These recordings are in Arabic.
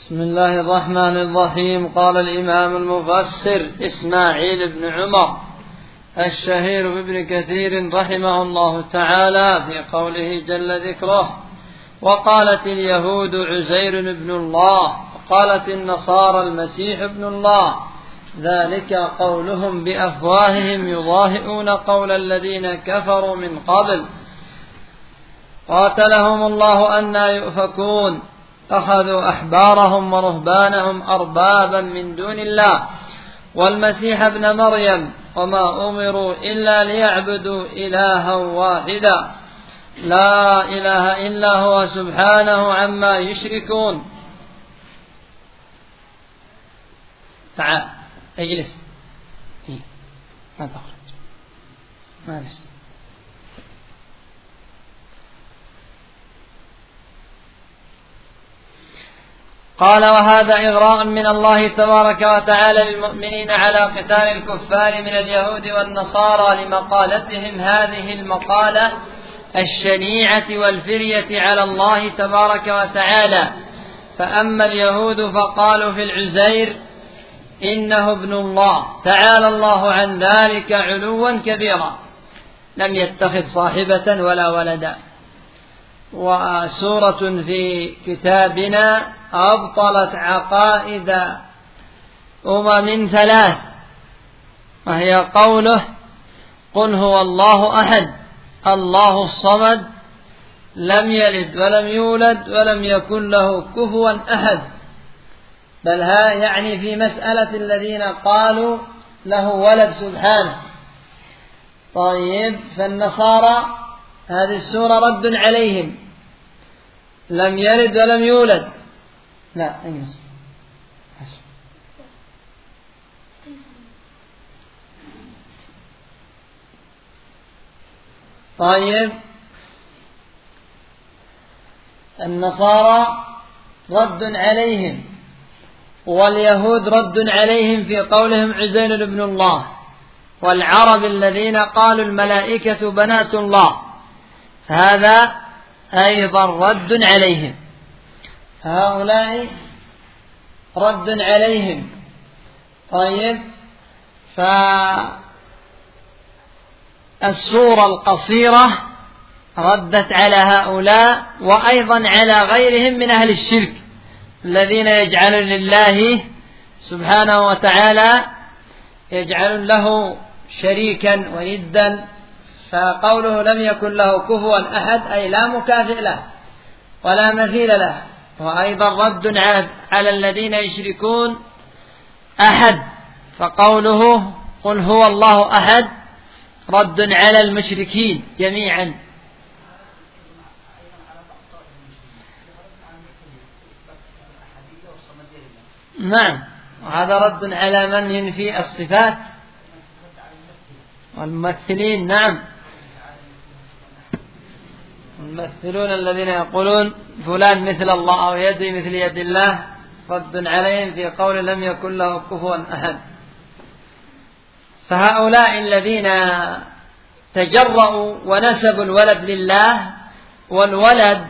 بسم الله الرحمن الرحيم. قال الإمام المفسر إسماعيل بن عمر الشهير بابن كثير رحمه الله تعالى في قوله جل ذكره: وقالت اليهود عزير ابن الله وقالت النصارى المسيح ابن الله، ذلك قولهم بأفواههم يضاهئون قول الذين كفروا من قبل قاتلهم الله أنى يؤفكون، أخذوا أحبارهم ورهبانهم أربابا من دون الله والمسيح ابن مريم وما أمروا إلا ليعبدوا إلها واحدا لا إله إلا هو سبحانه عما يشركون. تعال اجلس، ما تخرج، ما بس. قال: وهذا إغراء من الله تبارك وتعالى للمؤمنين على قتال الكفار من اليهود والنصارى لمقالتهم هذه المقالة الشنيعة والفرية على الله تبارك وتعالى. فأما اليهود فقالوا في العزير إنه ابن الله، تعالى الله عن ذلك علوا كبيرا، لم يتخذ صاحبة ولا ولدا. وسورة في كتابنا أبطلت عقائد ثلاث، وهي قوله: قل هو الله أحد الله الصمد لم يلد ولم يولد ولم يكن له كفوا أحد. بل ها يعني في مسألة الذين قالوا له ولد سبحانه. طيب، فالنصارى هذه السورة رد عليهم، لم يلد ولم يولد. لا انجلس. طيب، النصارى رد عليهم، واليهود رد عليهم في قولهم عزير ابن الله، والعرب الذين قالوا الملائكة بنات الله، فهذا أيضا رد عليهم. هؤلاء رد عليهم. طيب، فالسورة القصيرة ردت على هؤلاء وأيضا على غيرهم من أهل الشرك الذين يجعلون لله سبحانه وتعالى يجعلون له شريكا وندا. فقوله لم يكن له كفوا أحد أي لا مكافئ له ولا مثيل له. وأيضا رد على الذين يشركون أحد، فقوله قل هو الله أحد رد على المشركين جميعا. نعم، وهذا رد على من ينفي الصفات والممثلين. نعم، الممثلون الذين يقولون فلان مثل الله أو يدي مثل يد الله، رد عليهم في قول لم يكن له كفوا أحد. فهؤلاء الذين تجرؤوا ونسبوا الولد لله، والولد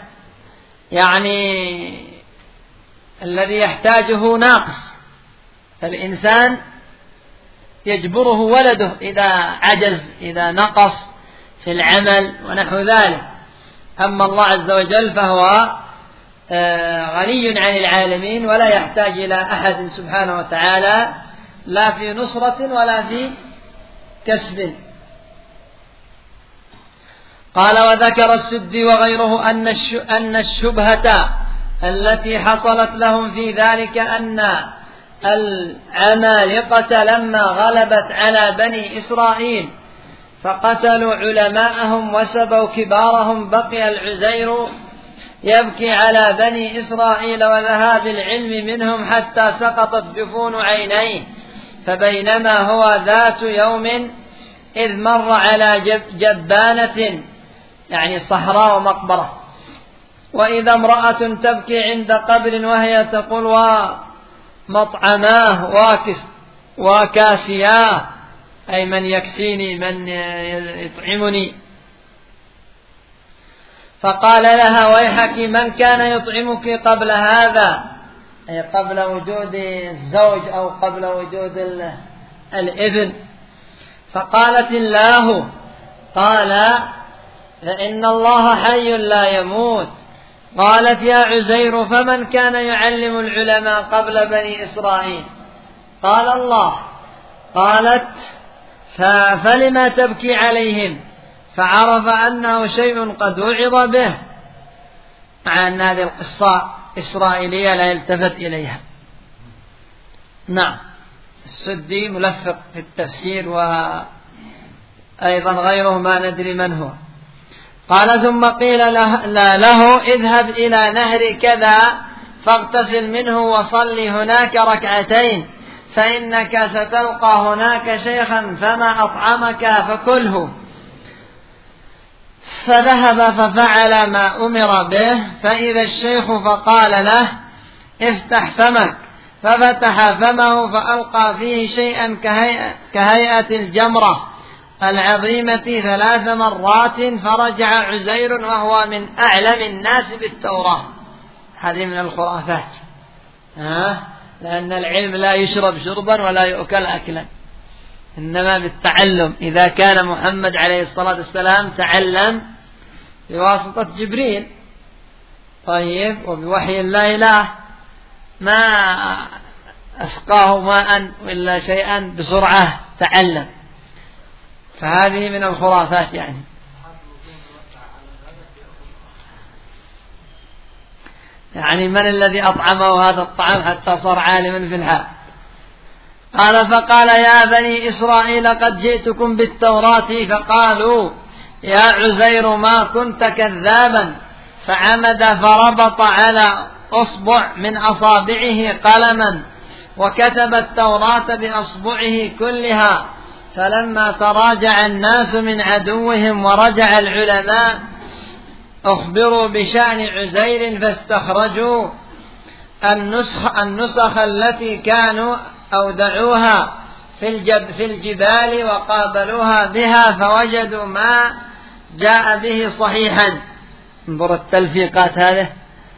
يعني الذي يحتاجه ناقص، فالإنسان يجبره ولده إذا عجز، إذا نقص في العمل ونحو ذلك. أما الله عز وجل فهو غني عن العالمين ولا يحتاج إلى أحد سبحانه وتعالى، لا في نصرة ولا في كسب. قال: وذكر السدي وغيره أن الشبهة التي حصلت لهم في ذلك أن العمالقة لما غلبت على بني إسرائيل فقتلوا علماءهم وسبوا كبارهم، بقي العزير يبكي على بني إسرائيل وذهاب العلم منهم حتى سقطت جفون عينيه. فبينما هو ذات يوم إذ مر على جبانة يعني صحراء ومقبرة، وإذا امرأة تبكي عند قبر وهي تقول ومطعماه وكاسياه، أي من يكسيني من يطعمني. فقال لها: ويحك من كان يطعمك قبل هذا؟ أي قبل وجود الزوج أو قبل وجود الابن. فقالت الله قال فإن الله حي لا يموت. قالت يا عزير فمن كان يعلم العلماء قبل بني إسرائيل؟ قال الله. قالت فلما تبكي عليهم؟ فعرف أنه شيء قد وعظ به، مع أن هذه القصة إسرائيلية لا يلتفت إليها. نعم، السدي ملفق في التفسير وأيضا غيره ما ندري من هو. قال ثم قيل له اذهب إلى نهر كذا فاغتسل منه وصل هناك ركعتين فإنك ستلقى هناك شيخا فما أطعمك فكله. فذهب ففعل ما أمر به، فإذا الشيخ فقال له افتح فمك، ففتح فمه فألقى فيه شيئا كهيئة الجمرة العظيمة 3 مرات، فرجع عزير وهو من أعلم الناس بالتوراة. هذه من الخرافات، لأن العلم لا يشرب شربا ولا يؤكل أكلا، إنما بالتعلم. إذا كان محمد عليه الصلاة والسلام تعلم بواسطة جبريل، طيب، وبوحي الله له، ما أسقاه ماء ولا شيئا بسرعة تعلم. فهذه من الخرافات يعني من الذي أطعمه هذا الطعام حتى صار عالما في الحال؟ قال فقال يا بني إسرائيل قد جئتكم بالتوراة. فقالوا يا عزير ما كنت كذابا، فعمد فربط على أصبع من أصابعه قلما وكتب التوراة بأصبعه كلها. فلما تراجع الناس من عدوهم ورجع العلماء أخبروا بشأن عزير فاستخرجوا النسخ التي كانوا أودعوها في الجبال وقابلوها بها فوجدوا ما جاء به صحيحا. انظر التلفيقات هذه.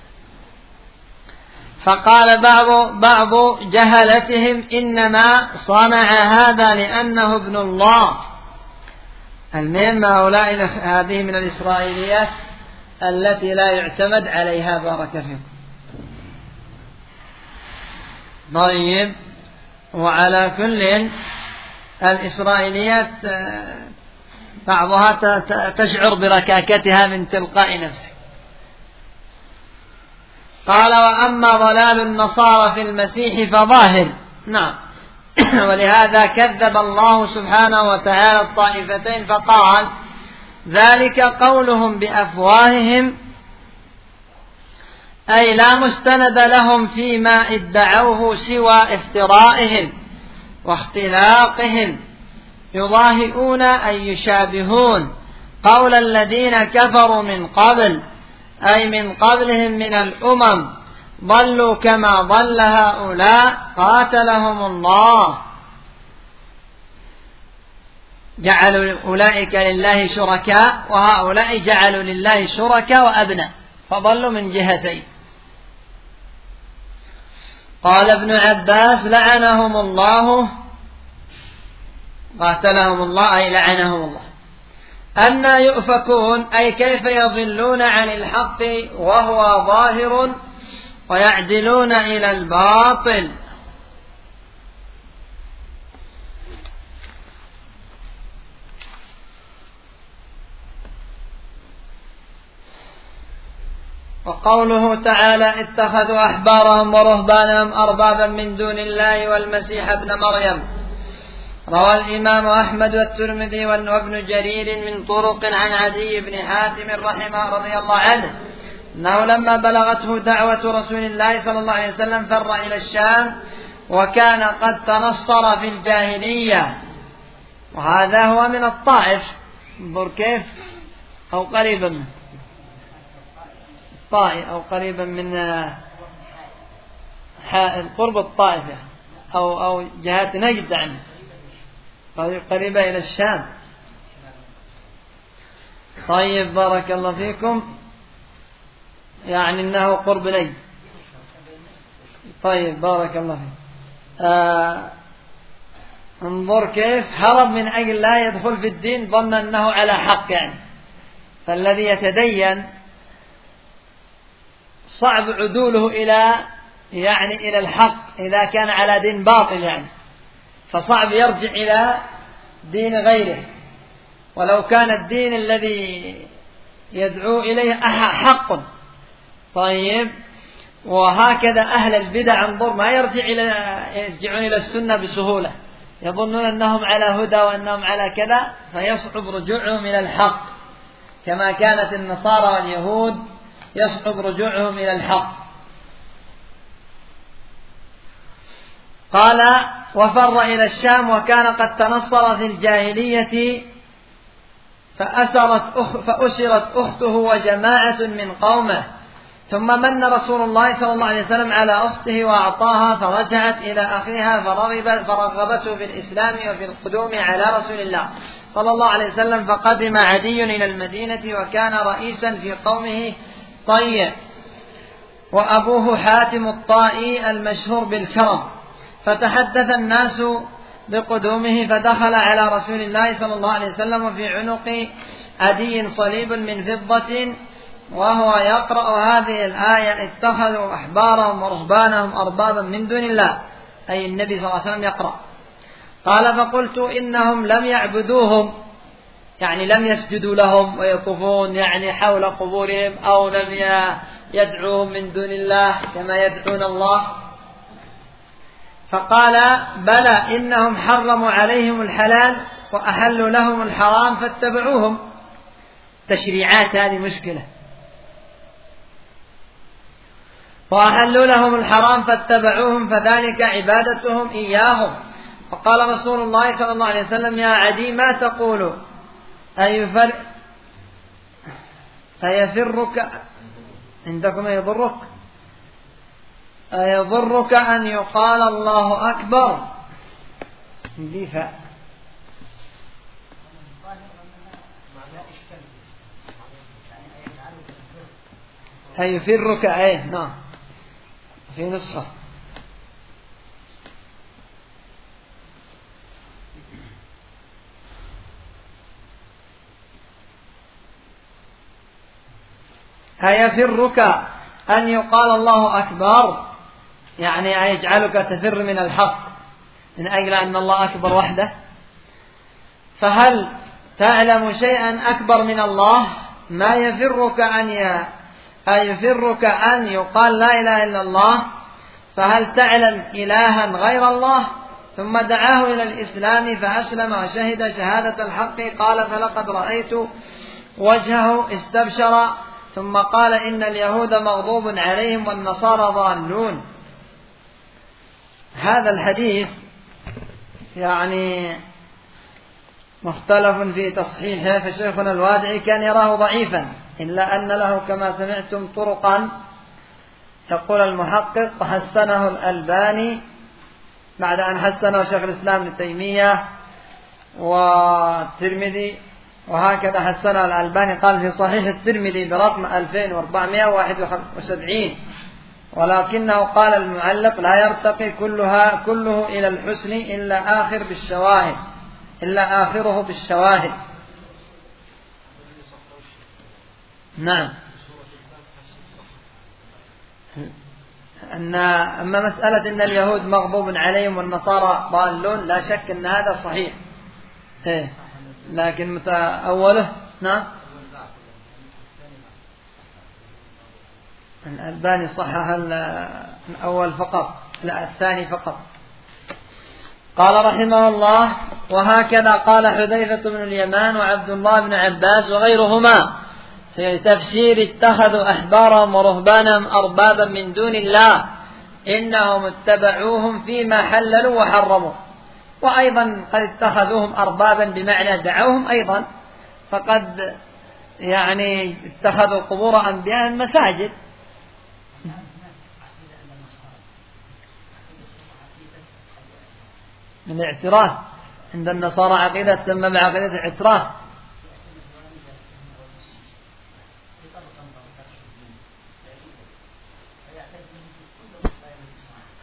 فقال بعض جهلتهم إنما صنع هذا لأنه ابن الله. المهم هؤلاء هذه من الإسرائيليات التي لا يعتمد عليها، بارك فيكم. طيب، وعلى كل الإسرائيليات بعضها تشعر بركاكتها من تلقاء نفسه. قال وأما ضلال النصارى في المسيح فظاهر. نعم، ولهذا كذب الله سبحانه وتعالى الطائفتين فقال ذلك قولهم بأفواههم، أي لا مستند لهم فيما ادعوه سوى افترائهم واختلاقهم، يضاهئون أي يشابهون قول الذين كفروا من قبل، أي من قبلهم من الأمم، ضلوا كما ضل هؤلاء قاتلهم الله. جعلوا أولئك لله شركاء وهؤلاء جعلوا لله شركاء وأبناء، فضلوا من جهتين. قال ابن عباس لعنهم الله، قاتلهم الله أي لعنهم الله. أنى يؤفكون، أي كيف يضلون عن الحق وهو ظاهر ويعدلون إلى الباطل. وقوله تعالى اتخذوا أحبارهم ورهبانهم أربابا من دون الله والمسيح ابن مريم. روى الإمام أحمد والترمذي وابن جرير من طرق عن عدي بن حاتم رحمه رضي الله عنه أنه لما بلغته دعوة رسول الله صلى الله عليه وسلم فر إلى الشام، وكان قد تنصر في الجاهلية، وهذا هو من الطائف. انظر كيف، أو قريبا من الطائف، أو قريبا من قرب الطائفة، أو جهات نجد عنه، قريبة إلى الشام. طيب، بارك الله فيكم، يعني إنه قرب نجد. طيب بارك الله فيك. انظر كيف هرب من أجل لا يدخل في الدين ظن أنه على حق يعني. فالذي يتدين صعب عدوله إلى الحق إذا كان على دين باطل يعني، فصعب يرجع إلى دين غيره ولو كان الدين الذي يدعو إليه حق. طيب وهكذا أهل البدع انظر ما يرجعون إلى السنة بسهولة، يظنون أنهم على هدى وأنهم على كذا، فيصعب رجوعهم إلى الحق كما كانت النصارى واليهود يصعب رجوعهم إلى الحق. قال وفر إلى الشام وكان قد تنصر في الجاهلية فأسرت أخته وجماعة من قومه، ثم من رسول الله صلى الله عليه وسلم على أخته وأعطاها فرجعت إلى أخيها فرغبته في الإسلام وفي القدوم على رسول الله صلى الله عليه وسلم. فقدم عدي إلى المدينة وكان رئيسا في قومه طيء، وأبوه حاتم الطائي المشهور بالكرم، فتحدث الناس بقدومه فدخل على رسول الله صلى الله عليه وسلم وفي عنق عدي صليب من فضة وهو يقرأ هذه الآية اتخذوا أحبارهم ورهبانهم أربابا من دون الله، أي النبي صلى الله عليه وسلم يقرأ. قال فقلت إنهم لم يعبدوهم يعني لم يسجدوا لهم ويطوفون يعني حول قبورهم أو لم يدعوهم من دون الله كما يدعون الله. فقال بلى إنهم حرموا عليهم الحلال وأحلوا لهم الحرام فاتبعوهم. تشريعات هذه مشكلة. وأحلوا لهم الحرام فاتبعوهم فذلك عبادتهم إياهم. فقال رسول الله صلى الله عليه وسلم يا عدي ما تقول أيفرك عندكم أيضرك أن يقال الله أكبر دفاع أيفرك نعم في نسخة أيفرك أن يقال الله أكبر يعني أيجعلك تفر من الحق من أجل أن الله أكبر وحده. فهل تعلم شيئا أكبر من الله؟ ما يفرك أيفرك أن يقال لا إله إلا الله؟ فهل تعلم إلها غير الله؟ ثم دعاه إلى الإسلام فأسلم وشهد شهادة الحق. قال فلقد رأيت وجهه استبشر ثم قال إن اليهود مغضوب عليهم والنصارى ضالون. هذا الحديث يعني مختلف في تصحيحه، فشيخنا الوادعي كان يراه ضعيفا إلا أن له كما سمعتم طرقا. يقول المحقق حسنه الألباني بعد أن حسنه شيخ الإسلام ابن تيمية والترمذي، وهكذا حسنه الألباني قال في صحيح الترمذي برقم 2471، ولكنه قال المعلق لا يرتقي كله إلى الحسن إلا آخره بالشواهد. نعم. أما مسألة أن اليهود مغضوب عليهم والنصارى ضالون لا شك أن هذا صحيح، لكن متأوله نعم الألباني صحح الأول فقط لا الثاني فقط. قال رحمه الله وهكذا قال حذيفة بن اليمان وعبد الله بن عباس وغيرهما في تفسير اتخذوا أحبارهم ورهبانهم أربابا من دون الله إنهم اتبعوهم فيما حللوا وحرموا. وأيضا قد اتخذوهم أربابا بمعنى دعوهم أيضا، فقد يعني اتخذوا قبور أنبياء مساجد. من الاعتراف عند النصارى عقيدة تسمى بعقيدة الاعتراف.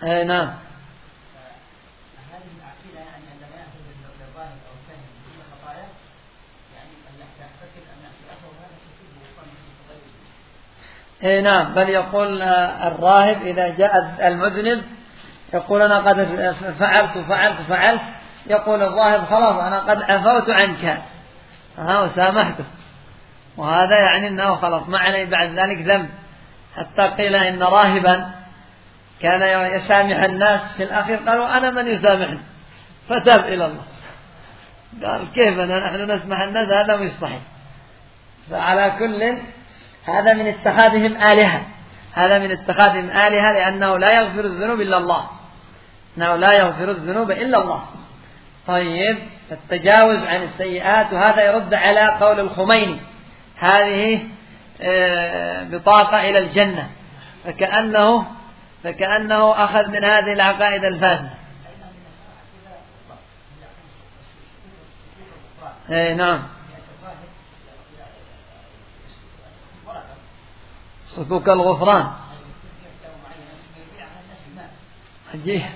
نعم. هذه العقيدة يعني عندما يأخذ الظاهر أو الفهم كل خطايا يعني يعتقد أن اختلافه هذا كثير وقام. نعم، بل يقول الراهب إذا جاء المذنب يقول أنا قد فعلت، يقول الراهب خلاص أنا قد عفوت عنك وسامحته، وهذا يعني أنه خلاص ما عليه بعد ذلك ذنب. حتى قيل إن راهبا كان يسامح الناس، في الأخير قالوا أنا من يسامحني، فتاب إلى الله. قال كيف نحن نسمح الناس؟ هذا مش صحيح. فعلى كل هذا من اتخاذهم آلهة، لأنه لا يغفر الذنوب إلا الله، طيب، التجاوز عن السيئات، وهذا يرد على قول الخميني هذه بطاقة إلى الجنة، فكأنه أخذ من هذه العقائد الفاسدة. نعم، صكوك الغفران عجيب.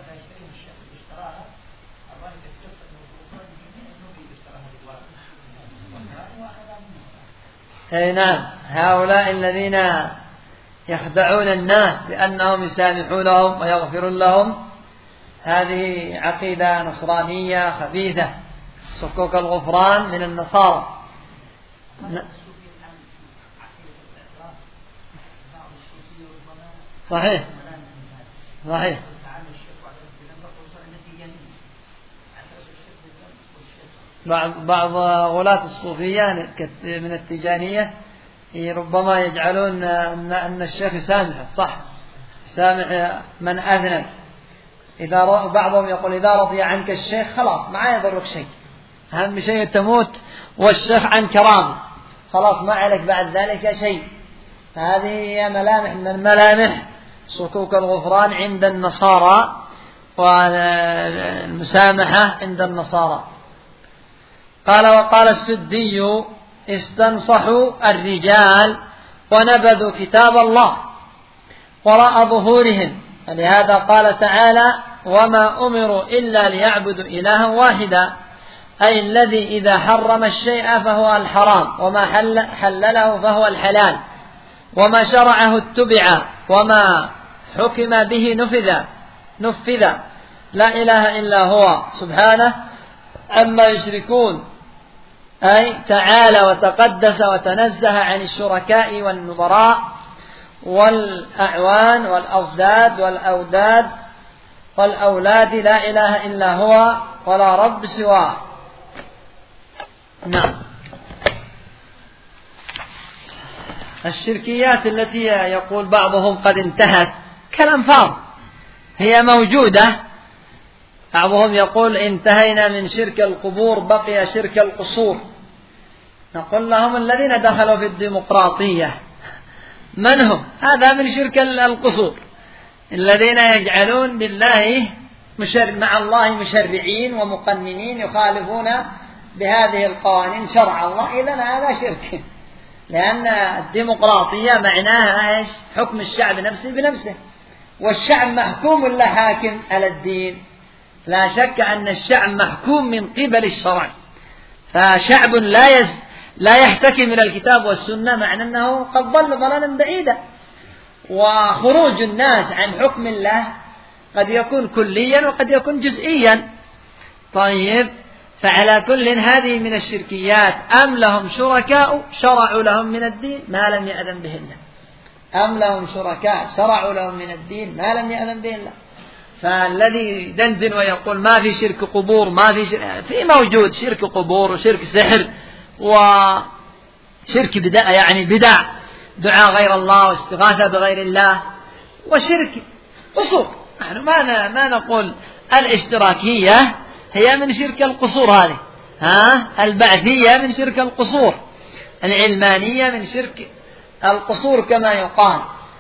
نعم، هؤلاء الذين يخدعون الناس بأنهم يسامحونهم ويغفرون لهم، هذه عقيدة نصرانية خبيثة، صكوك الغفران من النصارى. صحيح. بعض غلاة الصوفية من التجانية ربما يجعلون أن الشيخ يسامح، صح، يسامح من أذنب. بعضهم يقول إذا رضي عنك الشيخ خلاص ما يضرك شيء، أهم شيء تموت والشيخ عنك راضي، خلاص ما عليك بعد ذلك شيء. هذه هي ملامح من الملامح صكوك الغفران عند النصارى، والمسامحة عند النصارى. وقال السدي استنصحوا الرجال ونبذوا كتاب الله وراء ظهورهم، فلهذا قال تعالى وما أمروا إلا ليعبدوا إلها واحدا، أي الذي إذا حرم الشيء فهو الحرام، وما حلله فهو الحلال، وما شرعه اتبع، وما حكم به نفذ، لا إله إلا هو سبحانه عما يشركون، أي تعالى وتقدس وتنزه عن الشركاء والنظراء والأعوان والأضداد والأولاد، لا إله إلا هو ولا رب سواه. نعم. الشركيات التي يقول بعضهم قد انتهت كلام فاضي، هي موجودة. بعضهم يقول انتهينا من شرك القبور بقي شرك القصور. نقول لهم الذين دخلوا في الديمقراطية من هم؟ هذا من شرك القصور، الذين يجعلون بالله مع الله مشرعين ومقننين يخالفون بهذه القوانين شرع الله، إذن هذا شرك، لأن الديمقراطية معناها إيش؟ حكم الشعب نفسه بنفسه، والشعب محكوم لا حاكم على الدين. لا شك أن الشعب محكوم من قبل الشرع، فشعب لا يحتكم إلى الكتاب والسنة معنى أنه قد ضل ضلالا بعيدا. وخروج الناس عن حكم الله قد يكون كليا وقد يكون جزئيا. طيب، فعلى كل هذه من الشركيات. أم لهم شركاء شرعوا لهم من الدين ما لم يأذن به الله، أم لهم شركاء شرعوا لهم من الدين ما لم يأذن به الله. فالذي دندن ويقول ما في شرك قبور، ما في موجود شرك قبور وشرك سحر وشرك بدع، يعني بدع دعاء غير الله واستغاثة بغير الله وشرك قصور. نحن ما نقول الاشتراكية هي من شرك القصور، هذه البعثية من شرك القصور، العلمانية من شرك القصور كما يقال.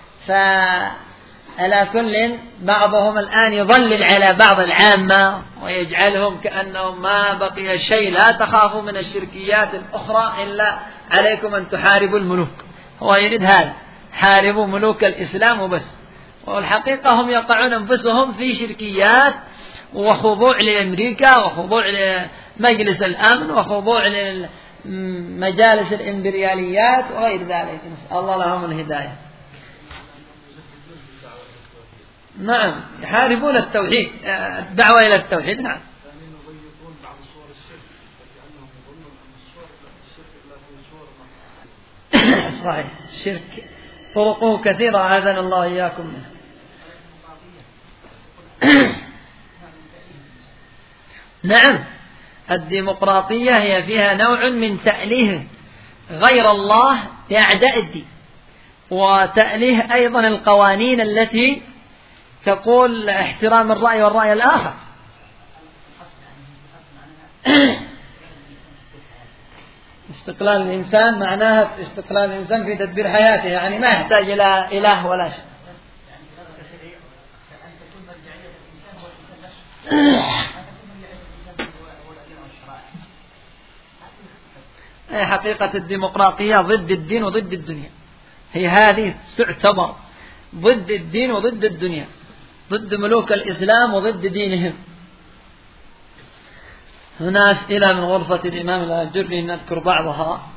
فعلى كل بعضهم الآن يضلل على بعض العامة ويجعلهم كأنهم ما بقي شيء، لا تخافوا من الشركيات الأخرى إلا عليكم أن تحاربوا الملوك. هو يريد هذا، حاربوا ملوك الإسلام وبس، والحقيقة هم يقعون أنفسهم في شركيات وخضوع لأمريكا وخضوع لمجلس الأمن وخضوع لمجالس الإمبرياليات وغير ذلك. نسأل الله لهم الهداية. نعم يحاربون التوحيد، الدعوة إلى التوحيد. نعم صحيح. الشرك طرقه كثيرة، أعاذنا الله إياكم منه. نعم الديمقراطية هي فيها نوع من تأليه غير الله لأعداء الدين، وتأليه أيضا القوانين التي تقول احترام الرأي والرأي الآخر. استقلال الإنسان معناها استقلال الإنسان في تدبير حياته، يعني ما يحتاج إلى إله ولا شيء. حقيقة الديمقراطية ضد الدين وضد الدنيا، هي هذه تعتبر ضد الدين وضد الدنيا، ضد ملوك الإسلام وضد دينهم. هنا أسئلة من غرفة الإمام الآجري نذكر بعضها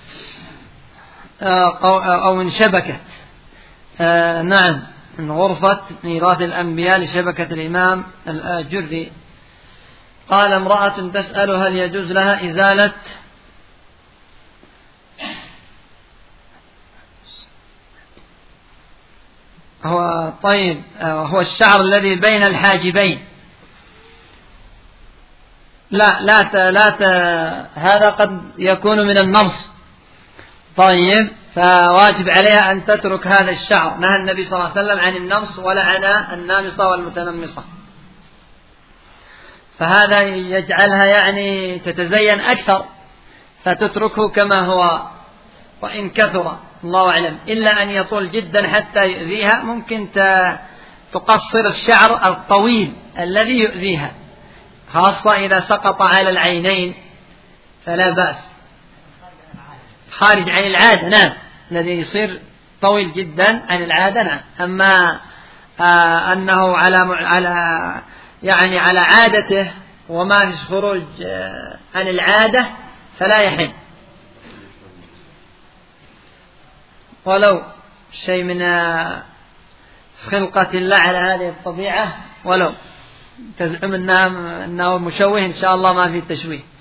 أو من شبكة نعم من غرفة ميراث الأنبياء لشبكة الإمام الآجري. قال امرأة تسأل هل يجوز لها إزالة هو الشعر الذي بين الحاجبين. هذا قد يكون من النمص. طيب فواجب عليها أن تترك هذا الشعر. نهى النبي صلى الله عليه وسلم عن النمص ولعن النامصة والمتنمصة، فهذا يجعلها يعني تتزين أكثر فتتركه كما هو، وإن كثر الله أعلم، إلا أن يطول جدا حتى يؤذيها. ممكن تقصر الشعر الطويل الذي يؤذيها، خاصة إذا سقط على العينين فلا بأس. خارج عن العادة نعم، الذي يصير طويل جدا عن العادة نعم. أما أنه على عادته وما فيش خروج عن العادة فلا يحل، ولو شيء من خلقة الله على هذه الطبيعة، ولو تزعم أنه مشوه إن شاء الله ما في تشويه.